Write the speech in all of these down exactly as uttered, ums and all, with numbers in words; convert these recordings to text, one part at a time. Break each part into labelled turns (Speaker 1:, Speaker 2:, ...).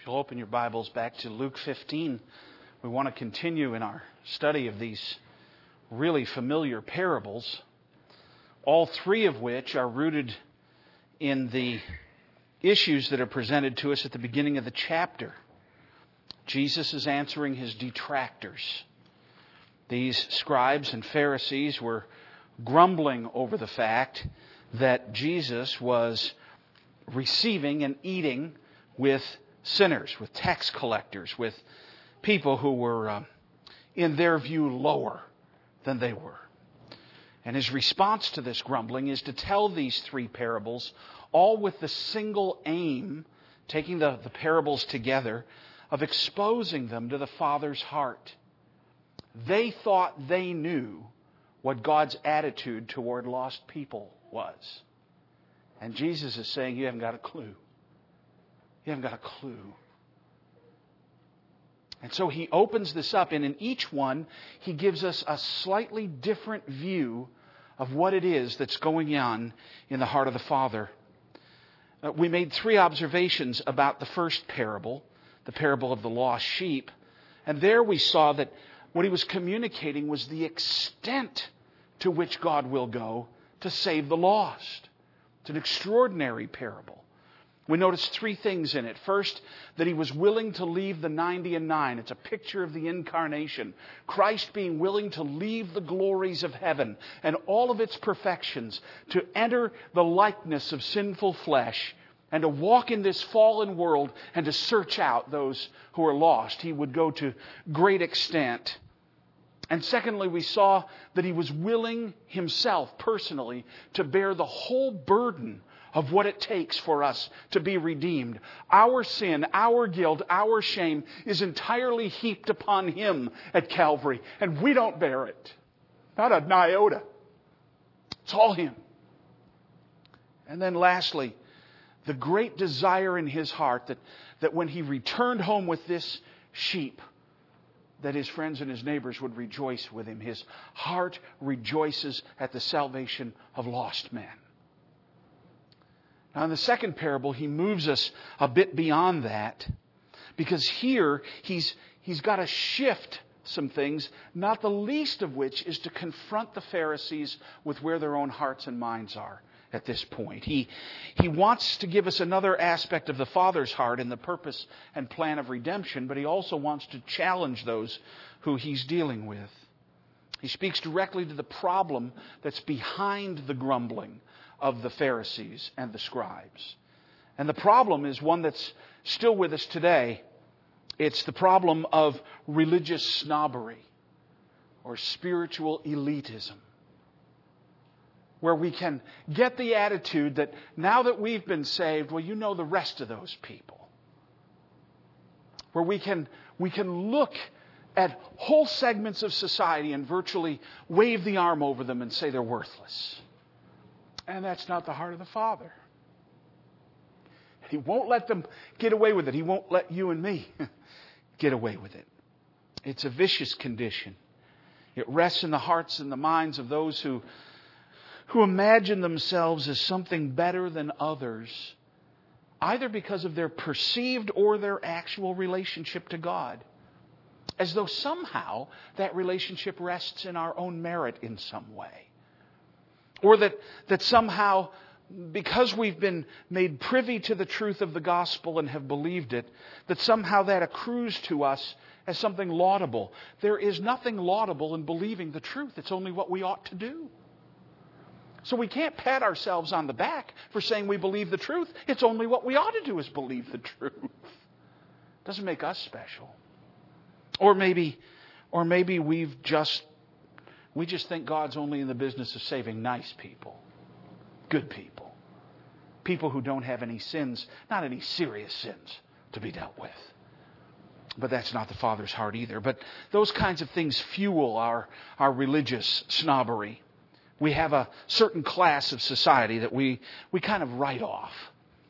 Speaker 1: You'll open your Bibles back to Luke fifteen. We want to continue in our study of these really familiar parables, all three of which are rooted in the issues that are presented to us at the beginning of the chapter. Jesus is answering his detractors. These scribes and Pharisees were grumbling over the fact that Jesus was receiving and eating with sinners, with tax collectors, with people who were, uh, in their view, lower than they were. And his response to this grumbling is to tell these three parables, all with the single aim, taking the, the parables together, of exposing them to the Father's heart. They thought they knew what God's attitude toward lost people was. And Jesus is saying, you haven't got a clue. You haven't got a clue. And so he opens this up, and in each one, he gives us a slightly different view of what it is that's going on in the heart of the Father. Uh, we made three observations about the first parable, the parable of the lost sheep. And there we saw that what he was communicating was the extent to which God will go to save the lost. It's an extraordinary parable. We noticed three things in it. First, that he was willing to leave the ninety and nine. It's a picture of the incarnation. Christ being willing to leave the glories of heaven and all of its perfections to enter the likeness of sinful flesh and to walk in this fallen world and to search out those who are lost. He would go to great extent. And secondly, we saw that he was willing himself personally to bear the whole burden of what it takes for us to be redeemed. Our sin, our guilt, our shame is entirely heaped upon him at Calvary. And we don't bear it. Not an iota. It's all him. And then lastly, the great desire in his heart that, that when he returned home with this sheep, that his friends and his neighbors would rejoice with him. His heart rejoices at the salvation of lost men. Now, in the second parable, he moves us a bit beyond that, because here he's he's got to shift some things, not the least of which is to confront the Pharisees with where their own hearts and minds are at this point. He, he wants to give us another aspect of the Father's heart in the purpose and plan of redemption, but he also wants to challenge those who he's dealing with. He speaks directly to the problem that's behind the grumbling of the Pharisees and the scribes. And the problem is one that's still with us today. It's the problem of religious snobbery or spiritual elitism, where we can get the attitude that now that we've been saved, well, you know the rest of those people. Where we can, we can look at whole segments of society and virtually wave the arm over them and say they're worthless. And that's not the heart of the Father. He won't let them get away with it. He won't let you and me get away with it. It's a vicious condition. It rests in the hearts and the minds of those who, who imagine themselves as something better than others, either because of their perceived or their actual relationship to God, as though somehow that relationship rests in our own merit in some way. Or that, that somehow, because we've been made privy to the truth of the gospel and have believed it, that somehow that accrues to us as something laudable. There is nothing laudable in believing the truth. It's only what we ought to do. So we can't pat ourselves on the back for saying we believe the truth. It's only what we ought to do is believe the truth. It doesn't make us special. Or maybe, or maybe we've just We just think God's only in the business of saving nice people, good people, people who don't have any sins, not any serious sins to be dealt with. But that's not the Father's heart either. But those kinds of things fuel our, our religious snobbery. We have a certain class of society that we, we kind of write off.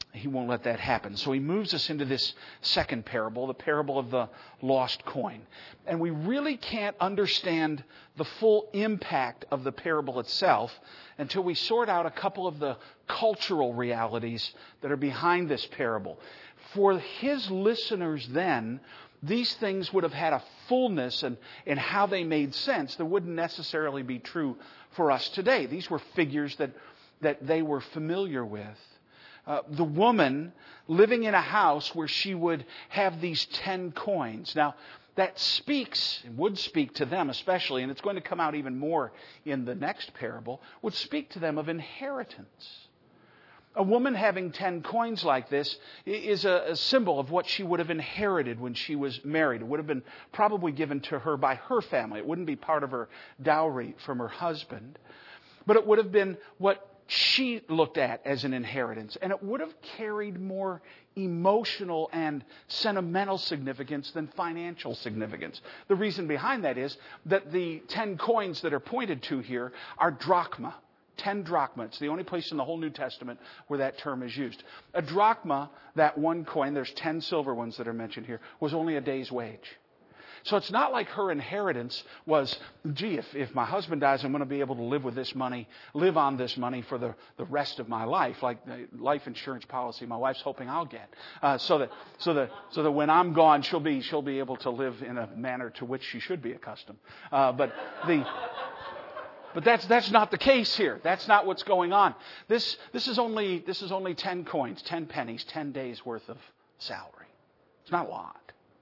Speaker 1: He won't let that happen. So he moves us into this second parable, the parable of the lost coin. And we really can't understand the full impact of the parable itself until we sort out a couple of the cultural realities that are behind this parable. For his listeners then, these things would have had a fullness in, in how they made sense that wouldn't necessarily be true for us today. These were figures that, that they were familiar with. Uh, the woman living in a house where she would have these ten coins. Now, that speaks, would speak to them especially, and it's going to come out even more in the next parable, would speak to them of inheritance. A woman having ten coins like this is a, a symbol of what she would have inherited when she was married. It would have been probably given to her by her family. It wouldn't be part of her dowry from her husband. But it would have been what she looked at as an inheritance. And it would have carried more emotional and sentimental significance than financial significance. The reason behind that is that the ten coins that are pointed to here are drachma. Ten drachma. It's the only place in the whole New Testament where that term is used. A drachma, that one coin, there's ten silver ones that are mentioned here, was only a day's wage. So it's not like her inheritance was, gee, if, if my husband dies, I'm going to be able to live with this money, live on this money for the, the rest of my life, like the life insurance policy my wife's hoping I'll get. Uh, so that so that so that when I'm gone, she'll be she'll be able to live in a manner to which she should be accustomed. Uh, but the But that's that's not the case here. That's not what's going on. This this is only this is only ten coins, ten pennies, ten days worth of salary. It's not a lot.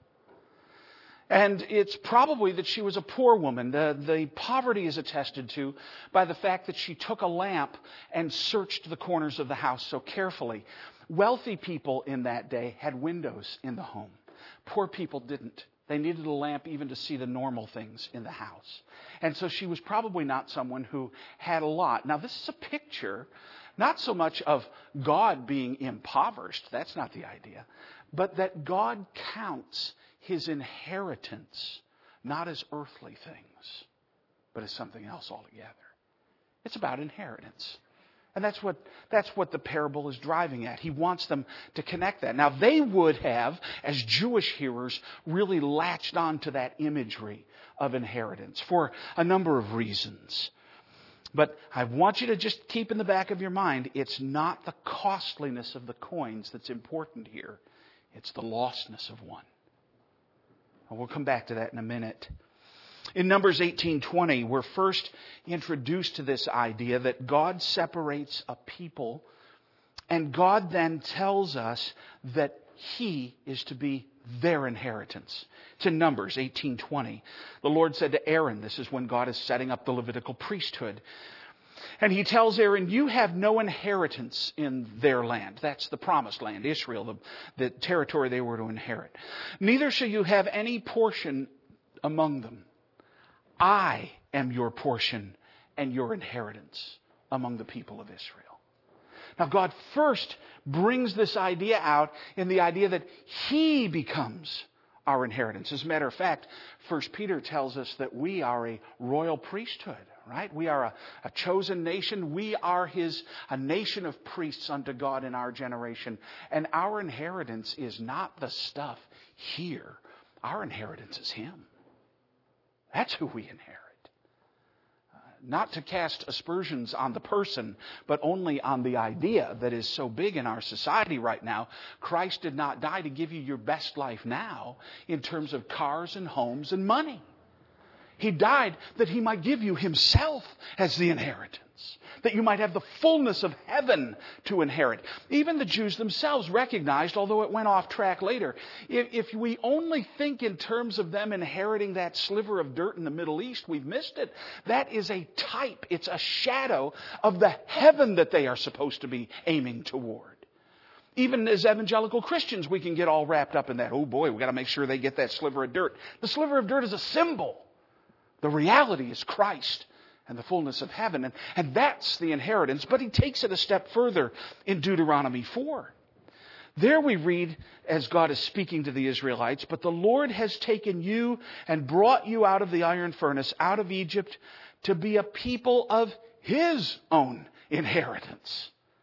Speaker 1: And it's probably that she was a poor woman. The, the poverty is attested to by the fact that she took a lamp and searched the corners of the house so carefully. Wealthy people in that day had windows in the home. Poor people didn't. They needed a lamp even to see the normal things in the house. And so she was probably not someone who had a lot. Now, this is a picture, not so much of God being impoverished. That's not the idea. But that God counts his inheritance not as earthly things, but as something else altogether. It's about inheritance. And that's what that's what the parable is driving at. He wants them to connect that. Now, they would have, as Jewish hearers, really latched on to that imagery of inheritance for a number of reasons. But I want you to just keep in the back of your mind, it's not the costliness of the coins that's important here. It's the lostness of one. And we'll come back to that in a minute. In Numbers eighteen twenty, we're first introduced to this idea that God separates a people, and God then tells us that He is to be their inheritance. It's in Numbers eighteen twenty. The Lord said to Aaron, this is when God is setting up the Levitical priesthood, and He tells Aaron, you have no inheritance in their land. That's the promised land, Israel, the, the territory they were to inherit. Neither shall you have any portion among them. I am your portion and your inheritance among the people of Israel. Now, God first brings this idea out in the idea that He becomes our inheritance. As a matter of fact, First Peter tells us that we are a royal priesthood, right? We are a, a chosen nation. We are His, a nation of priests unto God in our generation. And our inheritance is not the stuff here. Our inheritance is Him. That's who we inherit. Uh, not to cast aspersions on the person, but only on the idea that is so big in our society right now. Christ did not die to give you your best life now in terms of cars and homes and money. He died that He might give you Himself as the inheritance. That you might have the fullness of heaven to inherit. Even the Jews themselves recognized, although it went off track later, if, if we only think in terms of them inheriting that sliver of dirt in the Middle East, we've missed it. That is a type, it's a shadow of the heaven that they are supposed to be aiming toward. Even as evangelical Christians, we can get all wrapped up in that. Oh boy, we've got to make sure they get that sliver of dirt. The sliver of dirt is a symbol. The reality is Christ and the fullness of heaven. And, and that's the inheritance. But He takes it a step further in Deuteronomy four. There we read, as God is speaking to the Israelites, but the Lord has taken you and brought you out of the iron furnace, out of Egypt, to be a people of His own inheritance.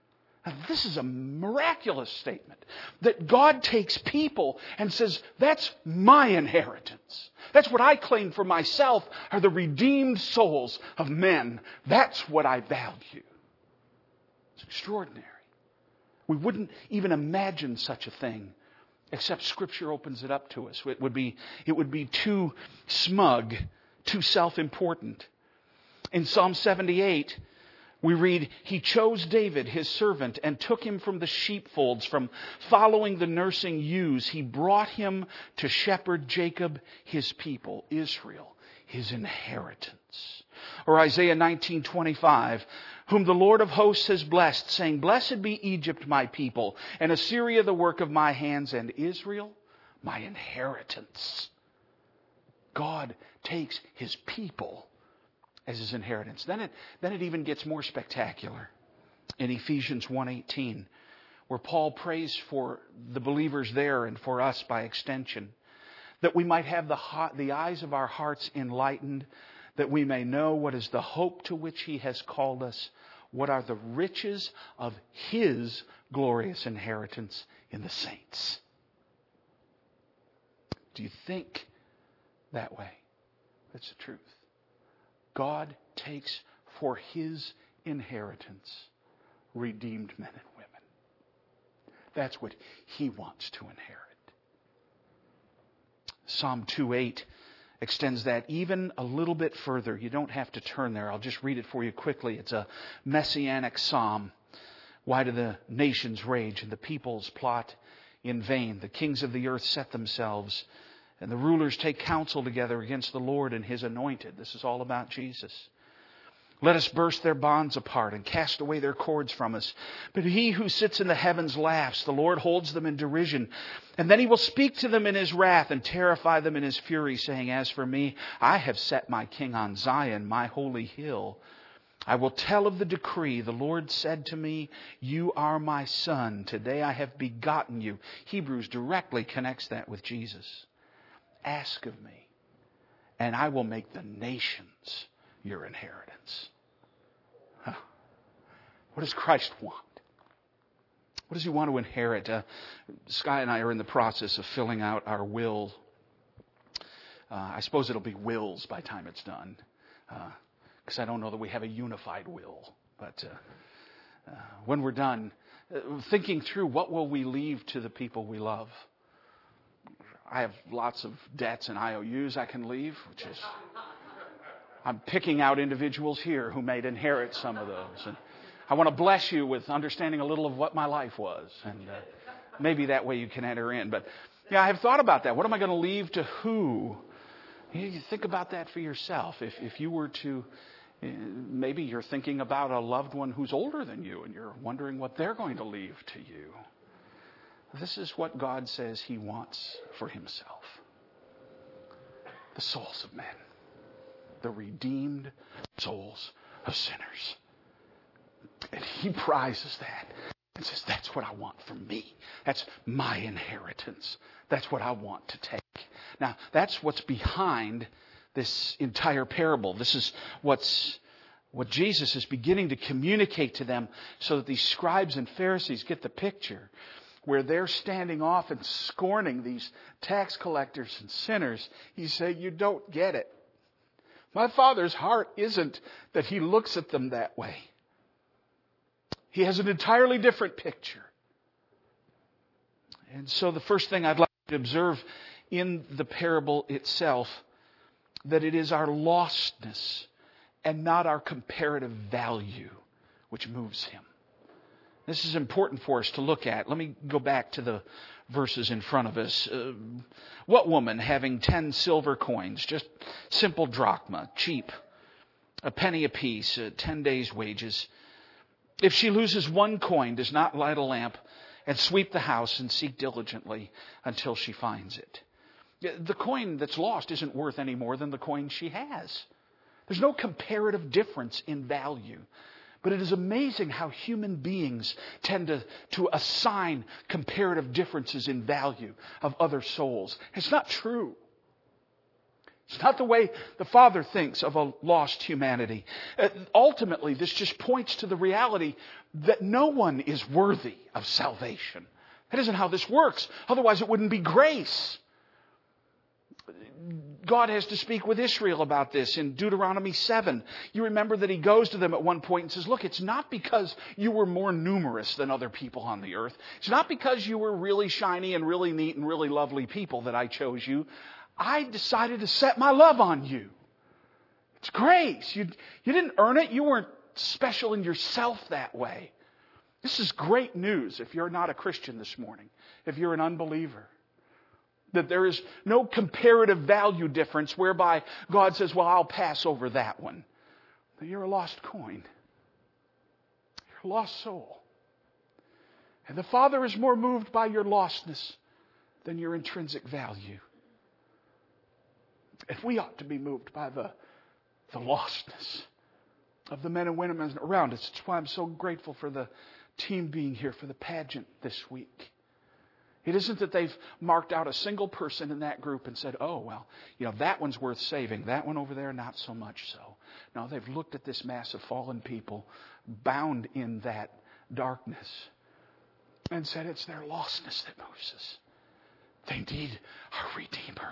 Speaker 1: Now, this is a miraculous statement that God takes people and says, that's my inheritance. That's what I claim for myself are the redeemed souls of men. That's what I value. It's extraordinary. We wouldn't even imagine such a thing except Scripture opens it up to us. It would be, it would be too smug, too self-important. In Psalm seventy-eight, we read, He chose David, His servant, and took him from the sheepfolds, from following the nursing ewes. He brought him to shepherd Jacob, His people, Israel, His inheritance. Or Isaiah nineteen twenty-five, whom the Lord of hosts has blessed, saying, Blessed be Egypt, my people, and Assyria, the work of my hands, and Israel, my inheritance. God takes His people as His inheritance. Then it, then it even gets more spectacular in Ephesians one eighteen, where Paul prays for the believers there and for us by extension, that we might have the, heart, the eyes of our hearts enlightened, that we may know what is the hope to which He has called us, what are the riches of His glorious inheritance in the saints. Do you think that way? That's the truth. God takes for His inheritance redeemed men and women. That's what He wants to inherit. Psalm two eight extends that even a little bit further. You don't have to turn there. I'll just read it for you quickly. It's a messianic psalm. Why do the nations rage and the peoples plot in vain? The kings of the earth set themselves, and the rulers take counsel together against the Lord and His anointed. This is all about Jesus. Let us burst their bonds apart and cast away their cords from us. But He who sits in the heavens laughs. The Lord holds them in derision. And then He will speak to them in His wrath and terrify them in His fury, saying, As for me, I have set my king on Zion, my holy hill. I will tell of the decree. The Lord said to me, You are my son. Today I have begotten you. Hebrews directly connects that with Jesus. Ask of me, and I will make the nations your inheritance. Huh. What does Christ want? What does He want to inherit? Uh, Sky and I are in the process of filling out our will. Uh, I suppose it'll be wills by the time it's done, because uh, I don't know that we have a unified will. But uh, uh, when we're done, uh, thinking through what will we leave to the people we love. I have lots of debts and I O Us I can leave, which is, I'm picking out individuals here who may inherit some of those. And I want to bless you with understanding a little of what my life was. And uh, maybe that way you can enter in. But yeah, I have thought about that. What am I going to leave to who? You think about that for yourself. If, if you were to, uh, maybe you're thinking about a loved one who's older than you and you're wondering what they're going to leave to you. This is what God says He wants for Himself. The souls of men. The redeemed souls of sinners. And He prizes that. And says, that's what I want for me. That's my inheritance. That's what I want to take. Now, that's what's behind this entire parable. This is what's what Jesus is beginning to communicate to them so that these scribes and Pharisees get the picture. Where they're standing off and scorning these tax collectors and sinners. He's saying, you don't get it. My Father's heart isn't that He looks at them that way. He has an entirely different picture. And so the first thing I'd like to observe in the parable itself, that it is our lostness and not our comparative value which moves Him. This is important for us to look at. Let me go back to the verses in front of us. Uh, what woman having ten silver coins, just simple drachma, cheap, a penny apiece, uh, ten days' wages, if she loses one coin, does not light a lamp and sweep the house and seek diligently until she finds it? The coin that's lost isn't worth any more than the coin she has. There's no comparative difference in value. But it is amazing how human beings tend to, to assign comparative differences in value of other souls. It's not true. It's not the way the Father thinks of a lost humanity. Uh, ultimately, this just points to the reality that no one is worthy of salvation. That isn't how this works. Otherwise, it wouldn't be grace. God has to speak with Israel about this in Deuteronomy seven. You remember that He goes to them at one point and says, look, it's not because you were more numerous than other people on the earth. It's not because you were really shiny and really neat and really lovely people that I chose you. I decided to set my love on you. It's grace. You, you didn't earn it. You weren't special in yourself that way. This is great news if you're not a Christian this morning, if you're an unbeliever. That there is no comparative value difference whereby God says, well, I'll pass over that one. But you're a lost coin. You're a lost soul. And the Father is more moved by your lostness than your intrinsic value. And we ought to be moved by the, the lostness of the men and women around us. That's why I'm so grateful for the team being here for the pageant this week. It isn't that they've marked out a single person in that group and said, oh, well, you know, that one's worth saving. That one over there, not so much so. No, they've looked at this mass of fallen people bound in that darkness and said it's their lostness that moves us. They need a Redeemer.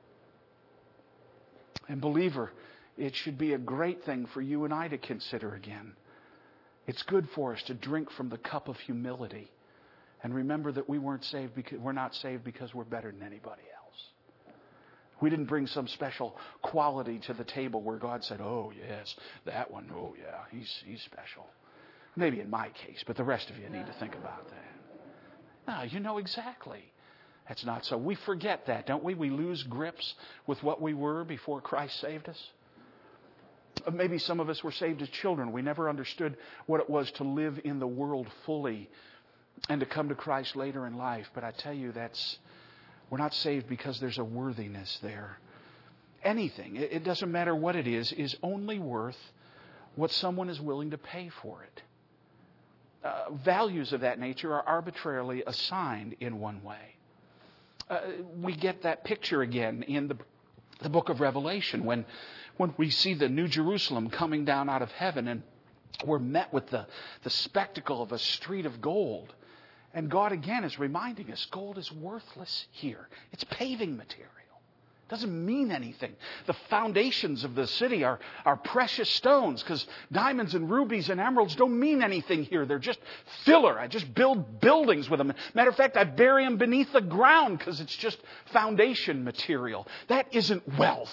Speaker 1: And believer, it should be a great thing for you and I to consider again. It's good for us to drink from the cup of humility. And remember that we weren't saved because we're not saved because we're better than anybody else. We didn't bring some special quality to the table where God said, oh, yes, that one, oh, yeah, he's, he's special. Maybe in my case, but the rest of you need to think about that. No, you know exactly. That's not so. We forget that, don't we? We lose grips with what we were before Christ saved us. Maybe some of us were saved as children. We never understood what it was to live in the world fully and to come to Christ later in life. But I tell you, that's we're not saved because there's a worthiness there. Anything, it doesn't matter what it is, is only worth what someone is willing to pay for it. Uh, values of that nature are arbitrarily assigned in one way. Uh, we get that picture again in the, the book of Revelation when, when we see the New Jerusalem coming down out of heaven and we're met with the, the spectacle of a street of gold. And God again is reminding us gold is worthless here. It's paving material. It doesn't mean anything. The foundations of the city are, are precious stones because diamonds and rubies and emeralds don't mean anything here. They're just filler. I just build buildings with them. Matter of fact, I bury them beneath the ground because it's just foundation material. That isn't wealth.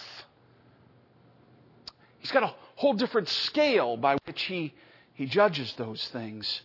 Speaker 1: He's got a whole different scale by which he, he judges those things.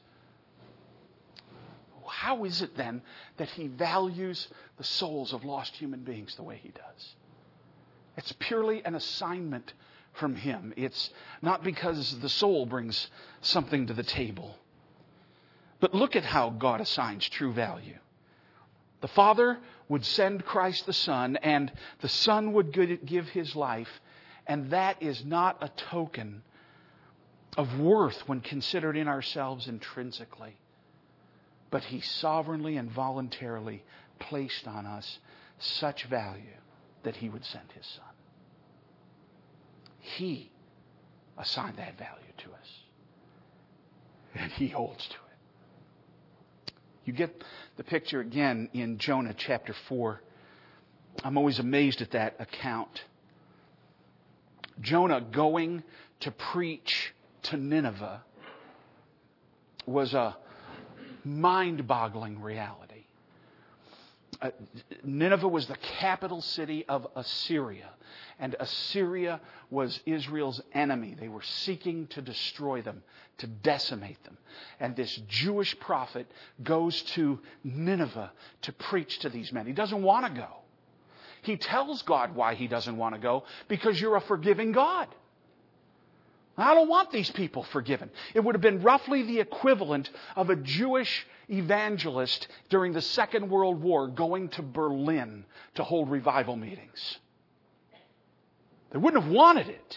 Speaker 1: How is it then that He values the souls of lost human beings the way He does? It's purely an assignment from Him. It's not because the soul brings something to the table. But look at how God assigns true value. The Father would send Christ the Son, and the Son would give His life, and that is not a token of worth when considered in ourselves intrinsically. But He sovereignly and voluntarily placed on us such value that He would send His Son. He assigned that value to us. And He holds to it. You get the picture again in Jonah chapter four. I'm always amazed at that account. Jonah going to preach to Nineveh was a mind-boggling reality. Uh, Nineveh was the capital city of Assyria, and Assyria was Israel's enemy. They were seeking to destroy them, to decimate them. And this Jewish prophet goes to Nineveh to preach to these men. He doesn't want to go. He tells God why he doesn't want to go, because you're a forgiving God. I don't want these people forgiven. It would have been roughly the equivalent of a Jewish evangelist during the Second World War going to Berlin to hold revival meetings. They wouldn't have wanted it.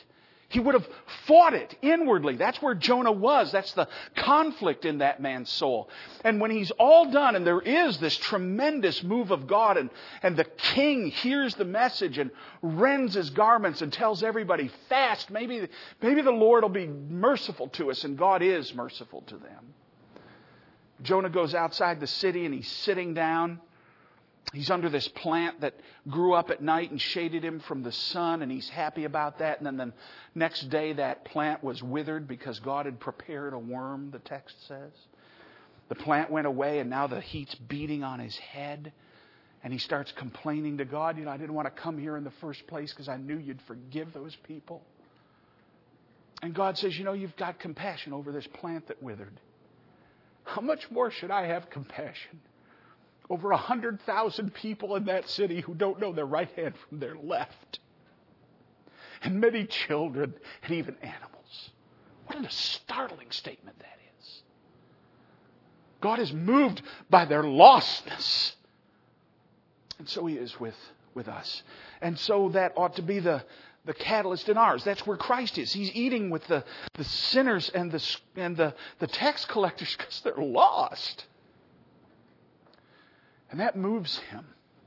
Speaker 1: He would have fought it inwardly. That's where Jonah was. That's the conflict in that man's soul. And when he's all done and there is this tremendous move of God and, and the king hears the message and rends his garments and tells everybody, fast, maybe, maybe the Lord will be merciful to us. And God is merciful to them. Jonah goes outside the city and he's sitting down. He's under this plant that grew up at night and shaded him from the sun, and he's happy about that. And then the next day that plant was withered because God had prepared a worm, the text says. The plant went away, and now the heat's beating on his head. And he starts complaining to God, you know, I didn't want to come here in the first place because I knew you'd forgive those people. And God says, you know, you've got compassion over this plant that withered. How much more should I have compassion over a hundred thousand people in that city who don't know their right hand from their left? And many children and even animals. What a startling statement that is. God is moved by their lostness. And so He is with, with us. And so that ought to be the, the catalyst in ours. That's where Christ is. He's eating with the, the sinners and the, and the, the tax collectors because they're lost. And that moves Him.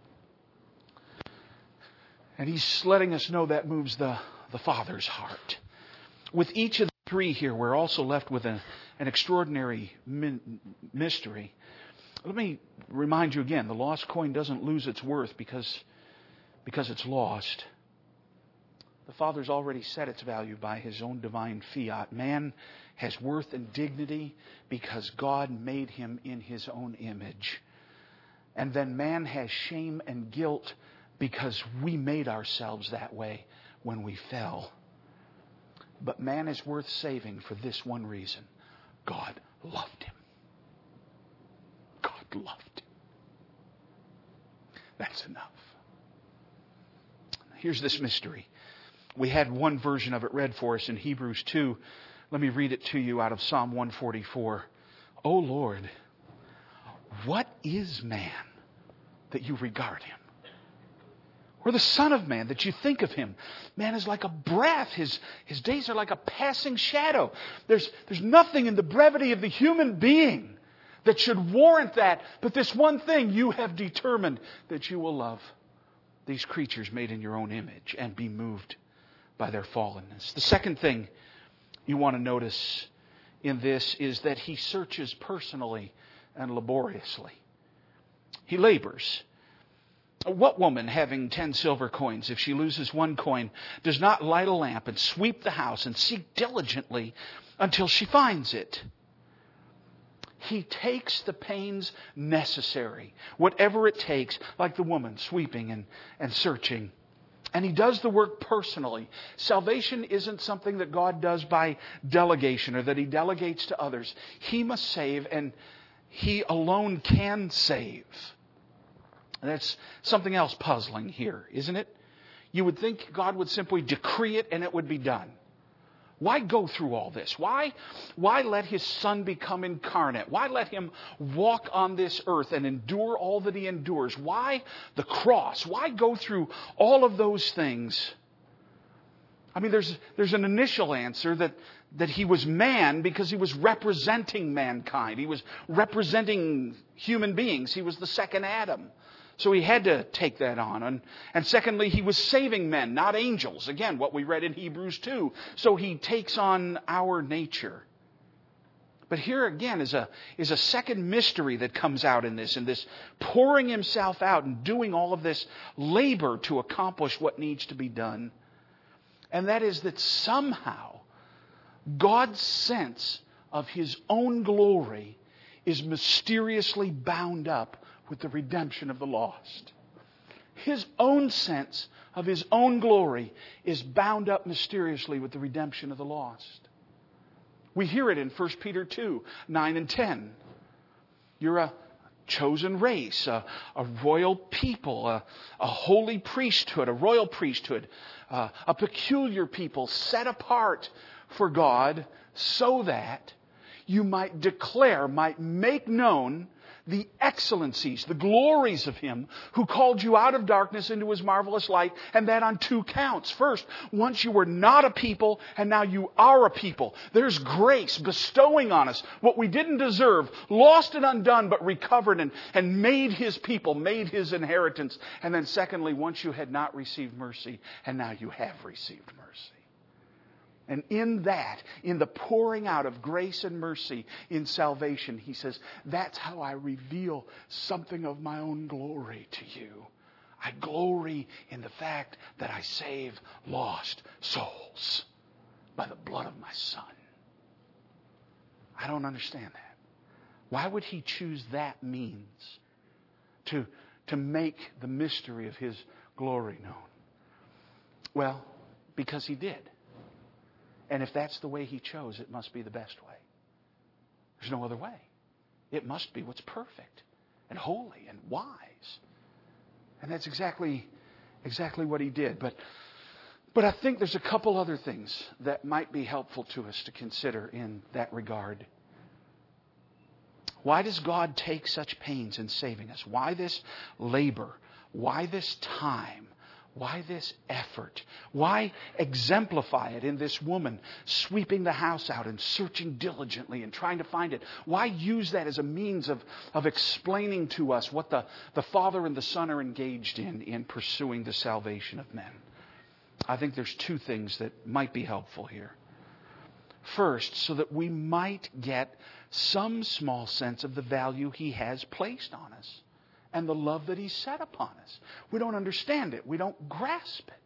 Speaker 1: And He's letting us know that moves the, the Father's heart. With each of the three here, we're also left with a, an extraordinary min- mystery. Let me remind you again, the lost coin doesn't lose its worth because, because it's lost. The Father's already set its value by His own divine fiat. Man has worth and dignity because God made him in His own image. And then man has shame and guilt because we made ourselves that way when we fell. But man is worth saving for this one reason. God loved him. God loved him. That's enough. Here's this mystery. We had one version of it read for us in Hebrews two. Let me read it to you out of Psalm one forty-four. O Lord, what is man that you regard him? Or the Son of Man that you think of him? Man is like a breath. His, his days are like a passing shadow. There's, there's nothing in the brevity of the human being that should warrant that. But this one thing, you have determined that you will love these creatures made in your own image and be moved by their fallenness. The second thing you want to notice in this is that He searches personally and laboriously. He labors. What woman, having ten silver coins, if she loses one coin, does not light a lamp and sweep the house and seek diligently until she finds it? He takes the pains necessary, whatever it takes, like the woman sweeping and, and searching. And He does the work personally. Salvation isn't something that God does by delegation or that He delegates to others. He must save, and He alone can save. And that's something else puzzling here, isn't it? You would think God would simply decree it and it would be done. Why go through all this? Why, why let His Son become incarnate? Why let Him walk on this earth and endure all that He endures? Why the cross? Why go through all of those things? I mean, there's, there's an initial answer that, that He was man because He was representing mankind. He was representing human beings. He was the second Adam. So He had to take that on. And, and secondly, He was saving men, not angels. Again, what we read in Hebrews two. So He takes on our nature. But here again is a, is a second mystery that comes out in this, in this pouring Himself out and doing all of this labor to accomplish what needs to be done. And that is that somehow God's sense of His own glory is mysteriously bound up with the redemption of the lost. His own sense of His own glory is bound up mysteriously with the redemption of the lost. We hear it in First Peter two, nine and ten. You're a chosen race, a, a royal people, a, a holy priesthood, a royal priesthood, uh, a peculiar people set apart for God so that you might declare, might make known the excellencies, the glories of Him who called you out of darkness into His marvelous light, and that on two counts. First, once you were not a people, and now you are a people. There's grace bestowing on us what we didn't deserve, lost and undone, but recovered and, and made His people, made His inheritance. And then secondly, once you had not received mercy, and now you have received mercy. And in that, in the pouring out of grace and mercy in salvation, He says, that's how I reveal something of my own glory to you. I glory in the fact that I save lost souls by the blood of my Son. I don't understand that. Why would He choose that means to, to make the mystery of His glory known? Well, because He did. And if that's the way He chose, it must be the best way. There's no other way. It must be what's perfect and holy and wise. And that's exactly, exactly what He did. But, but I think there's a couple other things that might be helpful to us to consider in that regard. Why does God take such pains in saving us? Why this labor? Why this time? Why this effort? Why exemplify it in this woman sweeping the house out and searching diligently and trying to find it? Why use that as a means of, of explaining to us what the, the Father and the Son are engaged in in pursuing the salvation of men? I think there's two things that might be helpful here. First, so that we might get some small sense of the value He has placed on us and the love that He's set upon us. We don't understand it. We don't grasp it.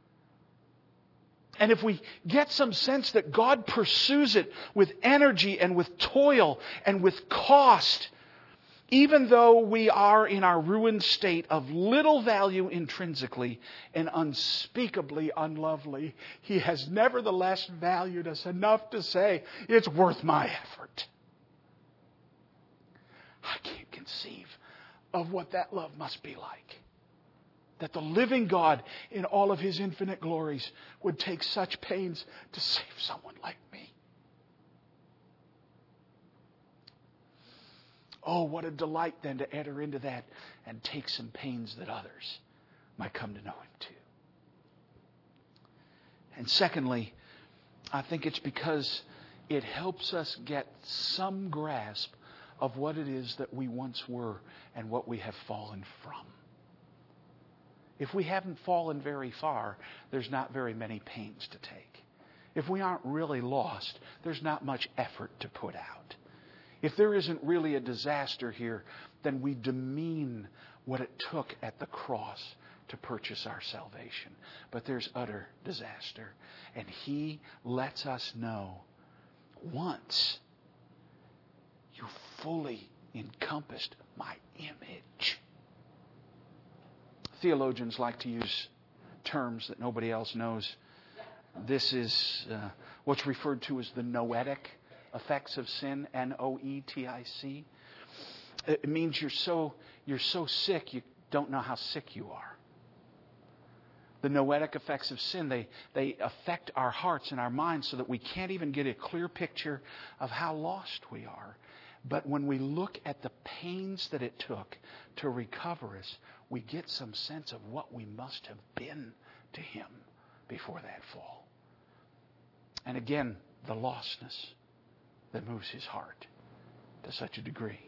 Speaker 1: And if we get some sense that God pursues it with energy and with toil and with cost, even though we are in our ruined state of little value intrinsically and unspeakably unlovely, He has nevertheless valued us enough to say, it's worth my effort. I can't conceive of what that love must be like. That the living God in all of His infinite glories would take such pains to save someone like me. Oh, what a delight then to enter into that and take some pains that others might come to know Him too. And secondly, I think it's because it helps us get some grasp of what it is that we once were and what we have fallen from. If we haven't fallen very far, there's not very many pains to take. If we aren't really lost, there's not much effort to put out. If there isn't really a disaster here, then we demean what it took at the cross to purchase our salvation. But there's utter disaster. And He lets us know, once you fully encompassed my image. Theologians like to use terms that nobody else knows. This is uh, what's referred to as the noetic effects of sin, N O E T I C. It means you're so, you're so sick you don't know how sick you are. The noetic effects of sin, they, they affect our hearts and our minds so that we can't even get a clear picture of how lost we are. But when we look at the pains that it took to recover us, we get some sense of what we must have been to Him before that fall. And again, the lostness that moves His heart to such a degree.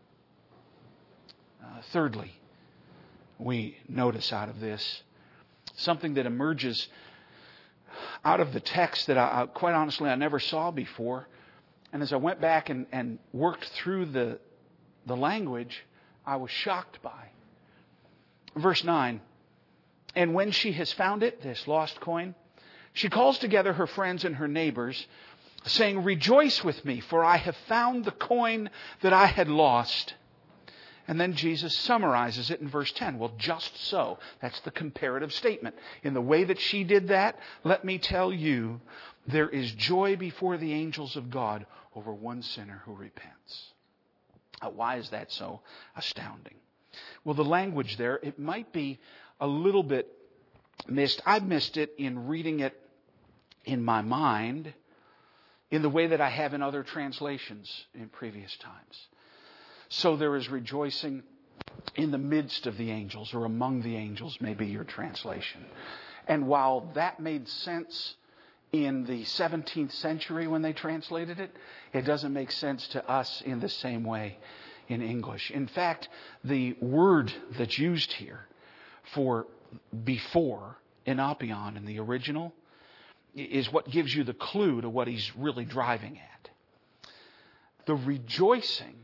Speaker 1: Uh, thirdly, we notice out of this something that emerges out of the text that I, quite honestly, I never saw before. And as I went back and, and worked through the, the language, I was shocked by. Verse nine, and when she has found it, this lost coin, she calls together her friends and her neighbors, saying, rejoice with me, for I have found the coin that I had lost. And then Jesus summarizes it in verse ten. Well, just so. That's the comparative statement. In the way that she did that, let me tell you, there is joy before the angels of God over one sinner who repents. Uh, why is that so astounding? Well, the language there, it might be a little bit missed. I missed it in reading it in my mind in the way that I have in other translations in previous times. So there is rejoicing in the midst of the angels, or among the angels, may be your translation. And while that made sense in the seventeenth century when they translated it, it doesn't make sense to us in the same way in English. In fact, the word that's used here for before, enopion, in the original, is what gives you the clue to what he's really driving at. The rejoicing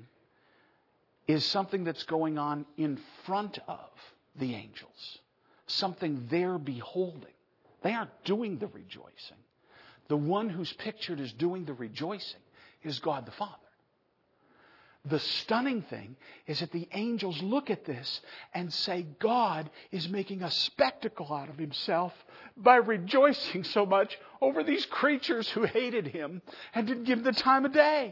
Speaker 1: is something that's going on in front of the angels. Something they're beholding. They aren't doing the rejoicing. The one who's pictured as doing the rejoicing is God the Father. The stunning thing is that the angels look at this and say God is making a spectacle out of himself by rejoicing so much over these creatures who hated him and didn't give him the time of day.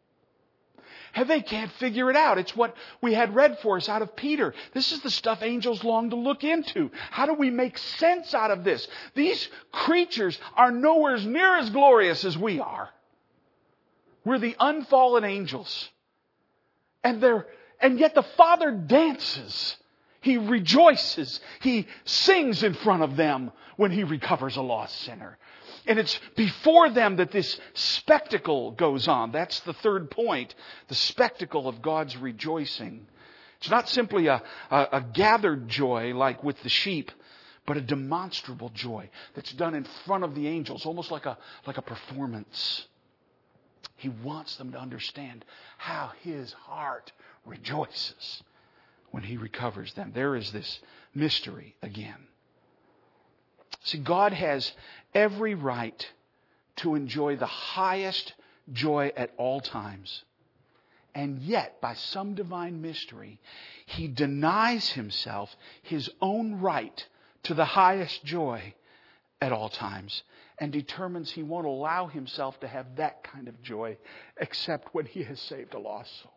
Speaker 1: And they can't figure it out. It's what we had read for us out of Peter. This is the stuff angels long to look into. How do we make sense out of this? These creatures are nowhere near as glorious as we are. We're the unfallen angels. And they're, and yet the Father dances. He rejoices. He sings in front of them when he recovers a lost sinner. And it's before them that this spectacle goes on. That's the third point. The spectacle of God's rejoicing. It's not simply a, a, a gathered joy like with the sheep, but a demonstrable joy that's done in front of the angels, almost like a, like a performance. He wants them to understand how his heart rejoices when he recovers them. There is this mystery again. See, God has every right to enjoy the highest joy at all times. And yet, by some divine mystery, he denies himself his own right to the highest joy at all times and determines he won't allow himself to have that kind of joy except when he has saved a lost soul.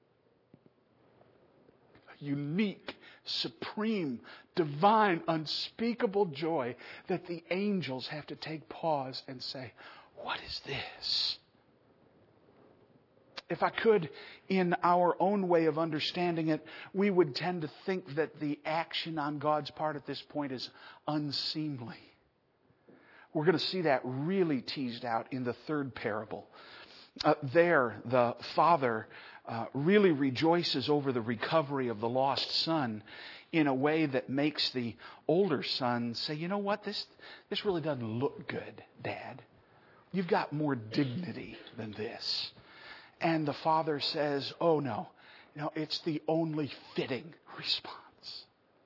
Speaker 1: A unique, supreme, divine, unspeakable joy that the angels have to take pause and say, what is this? If I could, in our own way of understanding it, we would tend to think that the action on God's part at this point is unseemly. We're going to see that really teased out in the third parable. Uh, there, the father uh, really rejoices over the recovery of the lost son in a way that makes the older son say, you know what, this, this really doesn't look good, Dad. You've got more dignity than this. And the father says, oh no, no, it's the only fitting response.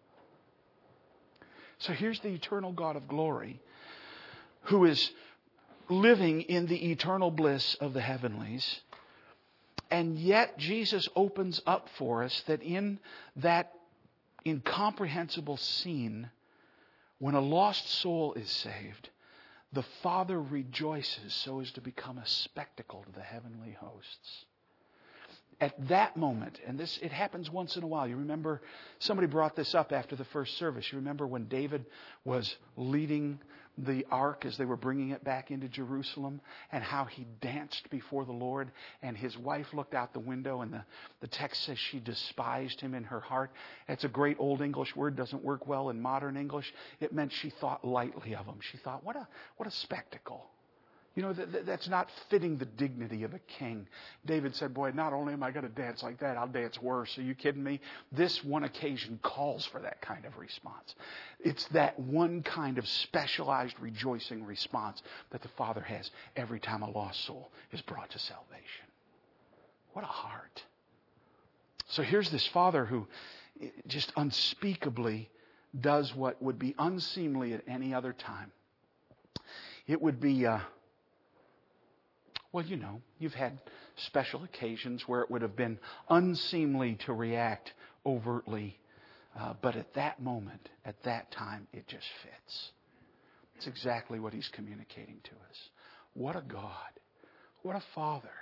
Speaker 1: So here's the eternal God of glory who is living in the eternal bliss of the heavenlies. And yet Jesus opens up for us that in that incomprehensible scene, when a lost soul is saved, the Father rejoices so as to become a spectacle to the heavenly hosts. At that moment, and this it happens once in a while. You remember, somebody brought this up after the first service. You remember when David was leading the ark as they were bringing it back into Jerusalem, and how he danced before the Lord, and his wife looked out the window, and the, the text says she despised him in her heart. It's a great old English word, doesn't work well in modern English. It meant she thought lightly of him. She thought, what a what a spectacle. You know, that, that's not fitting the dignity of a king. David said, boy, not only am I going to dance like that, I'll dance worse. Are you kidding me? This one occasion calls for that kind of response. It's that one kind of specialized rejoicing response that the Father has every time a lost soul is brought to salvation. What a heart. So here's this Father who just unspeakably does what would be unseemly at any other time. It would be... Uh, Well, you know, you've had special occasions where it would have been unseemly to react overtly. Uh, but at that moment, at that time, it just fits. It's exactly what he's communicating to us. What a God. What a Father.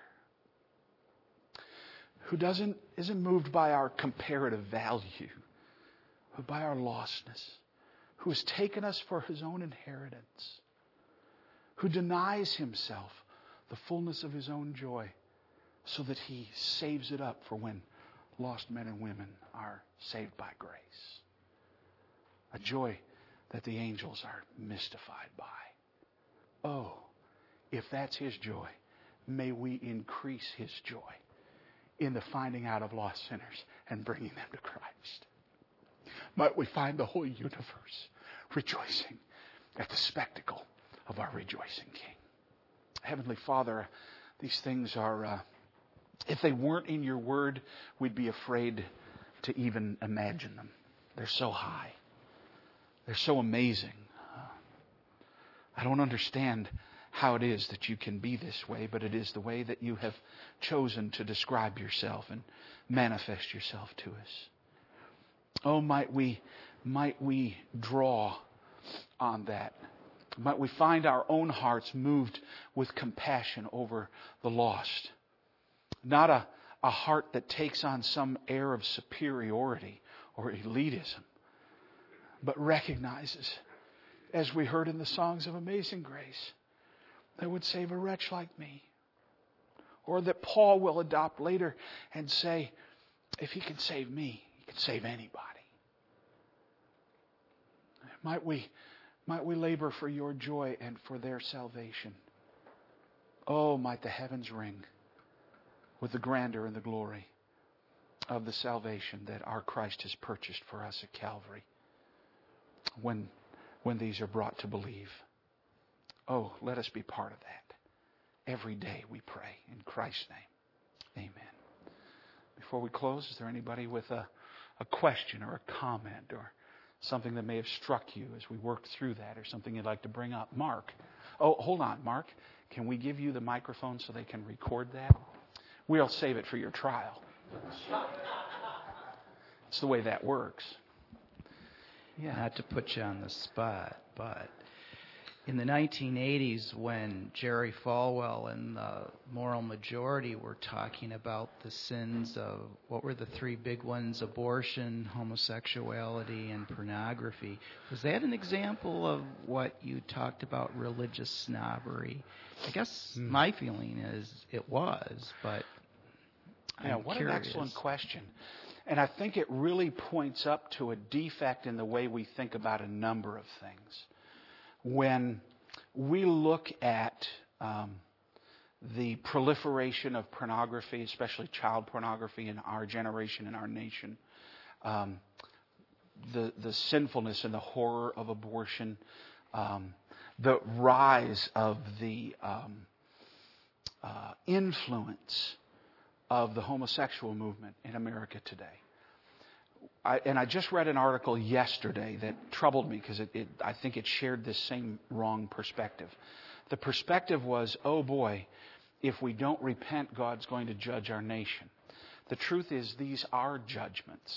Speaker 1: Who doesn't isn't moved by our comparative value, but by our lostness. Who has taken us for his own inheritance. Who denies himself the fullness of his own joy so that he saves it up for when lost men and women are saved by grace. A joy that the angels are mystified by. Oh, if that's His joy, may we increase His joy in the finding out of lost sinners and bringing them to Christ. Might we find the whole universe rejoicing at the spectacle of our rejoicing King. Heavenly Father, these things are, uh, if they weren't in your word, we'd be afraid to even imagine them. They're so high. They're so amazing. Uh, I don't understand how it is that you can be this way, but it is the way that you have chosen to describe yourself and manifest yourself to us. Oh, might we, might we draw on that. Might we find our own hearts moved with compassion over the lost. Not a, a heart that takes on some air of superiority or elitism, but recognizes, as we heard in the songs of Amazing Grace, that would save a wretch like me. Or that Paul will adopt later and say, if He can save me, He can save anybody. Might we, might we labor for your joy and for their salvation. Oh, might the heavens ring with the grandeur and the glory of the salvation that our Christ has purchased for us at Calvary when, when these are brought to believe. Oh, let us be part of that. Every day we pray in Christ's name. Amen. Before we close, is there anybody with a, a question or a comment or something that may have struck you as we worked through that, or something you'd like to bring up? Mark. Oh, hold on, Mark. Can we give you the microphone so they can record that? We'll save it for your trial. It's the way that works.
Speaker 2: Yeah. Not to put you on the spot, but in the nineteen eighties, when Jerry Falwell and the Moral Majority were talking about the sins of, what were the three big ones? Abortion, homosexuality, and pornography. Was that an example of what you talked about, religious snobbery? I guess mm. my feeling is it was, but
Speaker 1: yeah,
Speaker 2: I'm
Speaker 1: what
Speaker 2: curious.
Speaker 1: An excellent question. And I think it really points up to a defect in the way we think about a number of things. When we look at um, the proliferation of pornography, especially child pornography in our generation, in our nation, um, the, the sinfulness and the horror of abortion, um, the rise of the um, uh, influence of the homosexual movement in America today. I, and I just read an article yesterday that troubled me because it, it, I think it shared this same wrong perspective. The perspective was, oh boy, if we don't repent, God's going to judge our nation. The truth is, these are judgments.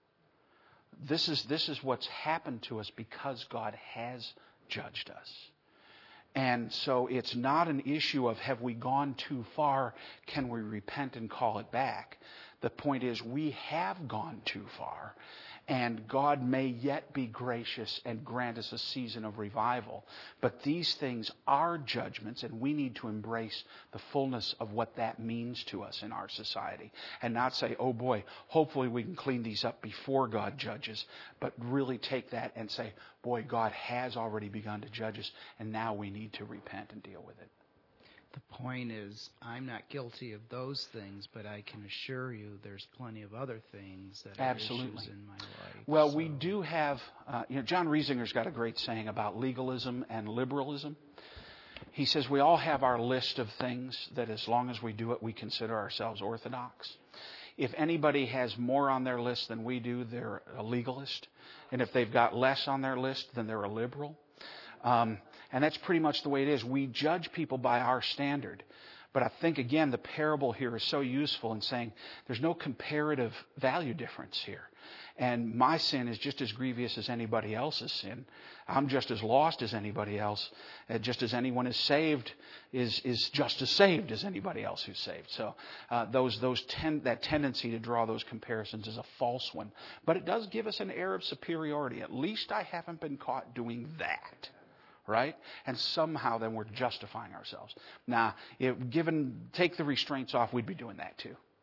Speaker 1: This is, this is what's happened to us because God has judged us. And so it's not an issue of have we gone too far, can we repent and call it back? The point is we have gone too far, and God may yet be gracious and grant us a season of revival. But these things are judgments, and we need to embrace the fullness of what that means to us in our society. And not say, oh boy, hopefully we can clean these up before God judges. But really take that and say, boy, God has already begun to judge us, and now we need to repent and deal with it.
Speaker 2: The point is, I'm not guilty of those things, but I can assure you there's plenty of other things that are
Speaker 1: Absolutely.
Speaker 2: issues in my life.
Speaker 1: Well,
Speaker 2: so.
Speaker 1: we do have, uh, you know, John Riesinger's got a great saying about legalism and liberalism. He says we all have our list of things that as long as we do it, we consider ourselves orthodox. If anybody has more on their list than we do, they're a legalist. And if they've got less on their list, then they're a liberal. Um, and that's pretty much the way it is. We judge people by our standard. But I think, again, the parable here is so useful in saying there's no comparative value difference here. And my sin is just as grievous as anybody else's sin. I'm just as lost as anybody else. Uh, just as anyone is saved is is just as saved as anybody else who's saved. So uh, those those ten, that tendency to draw those comparisons is a false one. But it does give us an air of superiority. At least I haven't been caught doing that. Right? And somehow then we're justifying ourselves. Now, if given, take the restraints off, we'd be doing that too.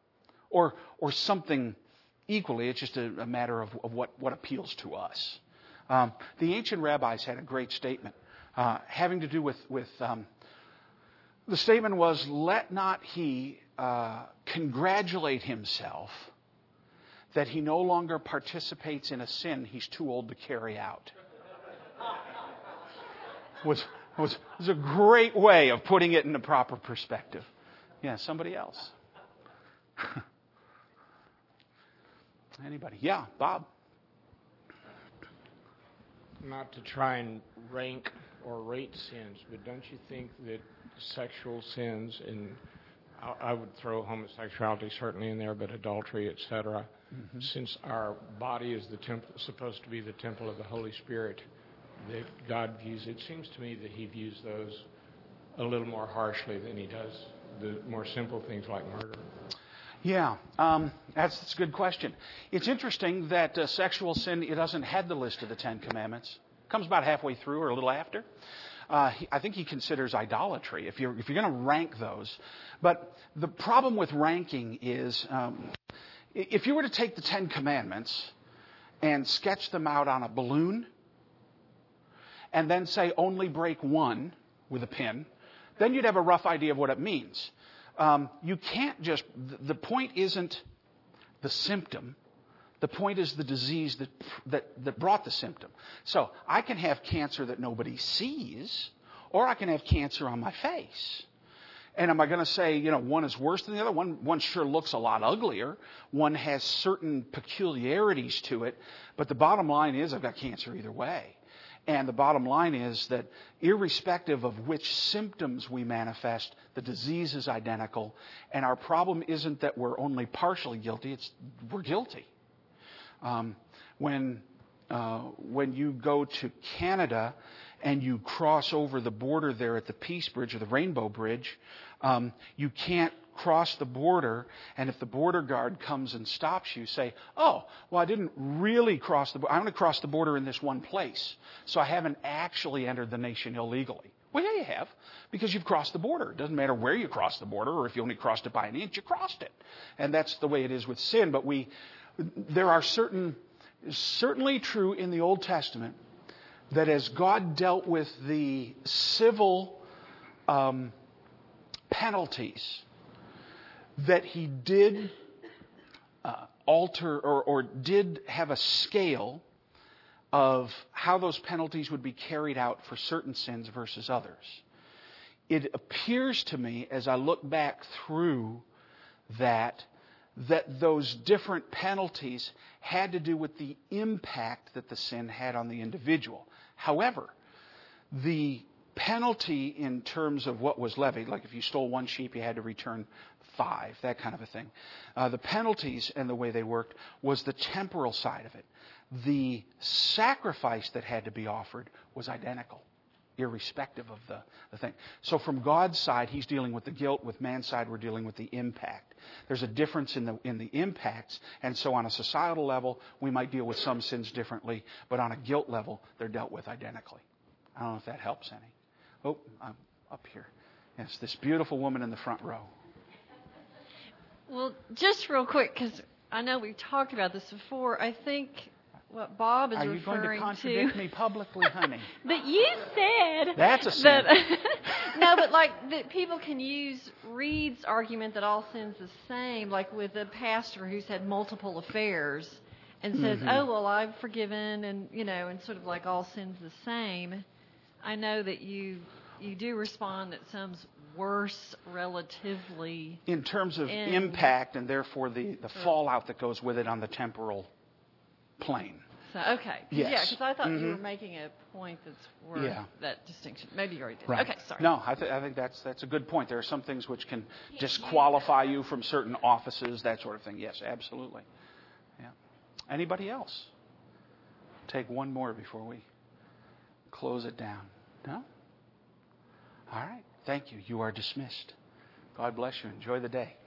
Speaker 1: or or something equally. It's just a, a matter of, of what, what appeals to us. Um, the ancient rabbis had a great statement uh, having to do with, with um, the statement was, let not he uh, congratulate himself that he no longer participates in a sin he's too old to carry out. was, was, was a great way of putting it in the proper perspective. Yeah, somebody else. Anybody? Yeah, Bob.
Speaker 3: Not to try and rank or rate sins, but don't you think that sexual sins, and I, I would throw homosexuality certainly in there, but adultery, et cetera, mm-hmm. since our body is the temple, supposed to be the temple of the Holy Spirit, that God views, it seems to me that he views those a little more harshly than he does the more simple things like murder.
Speaker 1: Yeah, um, that's, that's a good question. It's interesting that uh, sexual sin, it doesn't have the list of the Ten Commandments. It comes about halfway through or a little after. Uh, he, I think he considers idolatry, if you're, if you're going to rank those. But the problem with ranking is, um, if you were to take the Ten Commandments and sketch them out on a balloon, and then say only break one with a pin, then you'd have a rough idea of what it means. Um, you can't just, the point isn't the symptom. The point is the disease that, that, that brought the symptom. So I can have cancer that nobody sees, or I can have cancer on my face. And am I going to say, you know, one is worse than the other? One, one sure looks a lot uglier. One has certain peculiarities to it. But the bottom line is I've got cancer either way. And the bottom line is that irrespective of which symptoms we manifest, the disease is identical. And our problem isn't that we're only partially guilty, it's we're guilty. Um, when, uh, when you go to Canada and you cross over the border there at the Peace Bridge or the Rainbow Bridge, um, you can't cross the border, and if the border guard comes and stops you, say, oh, well, I didn't really cross the border. I'm going to cross the border in this one place, so I haven't actually entered the nation illegally. Well, yeah, you have, because you've crossed the border. It doesn't matter where you cross the border, or if you only crossed it by an inch, you crossed it. And that's the way it is with sin. But we, there are certain, certainly true in the Old Testament, that as God dealt with the civil um, penalties, that he did uh, alter or, or did have a scale of how those penalties would be carried out for certain sins versus others. It appears to me, as I look back through that, that those different penalties had to do with the impact that the sin had on the individual. However, the penalty in terms of what was levied, like if you stole one sheep, you had to return five, that kind of a thing. Uh, the penalties and the way they worked was the temporal side of it. The sacrifice that had to be offered was identical, irrespective of the, the thing. So from God's side, he's dealing with the guilt. With man's side, we're dealing with the impact. There's a difference in the in the impacts. And so on a societal level, we might deal with some sins differently. But on a guilt level, they're dealt with identically. I don't know if that helps any. Oh, I'm up here. Yes, this beautiful woman in the front row.
Speaker 4: Well, just real quick, because I know we've talked about this before. I think what Bob is
Speaker 1: Are you
Speaker 4: referring
Speaker 1: going to contradict
Speaker 4: to,
Speaker 1: me publicly, honey?
Speaker 4: But you said
Speaker 1: that's a sin.
Speaker 4: That, no, but like that people can use Reed's argument that all sin's the same, like with a pastor who's had multiple affairs and says,
Speaker 1: mm-hmm.
Speaker 4: "Oh, well, I've forgiven," and you know, and sort of like all sin's the same. I know that you you do respond that some's worse relatively
Speaker 1: in terms of
Speaker 4: in,
Speaker 1: impact and therefore the, the fallout that goes with it on the temporal plane.
Speaker 4: So okay, Cause,
Speaker 1: yes.
Speaker 4: yeah, because I thought
Speaker 1: mm-hmm.
Speaker 4: you were making a point that's worth
Speaker 1: yeah.
Speaker 4: that distinction. Maybe you already did.
Speaker 1: Right.
Speaker 4: Okay, sorry.
Speaker 1: No, I, th- I think that's that's a good point. There are some things which can disqualify you from certain offices, that sort of thing. Yes, absolutely. Yeah. Anybody else? Take one more before we close it down. No? All right. Thank you. You are dismissed. God bless you. Enjoy the day.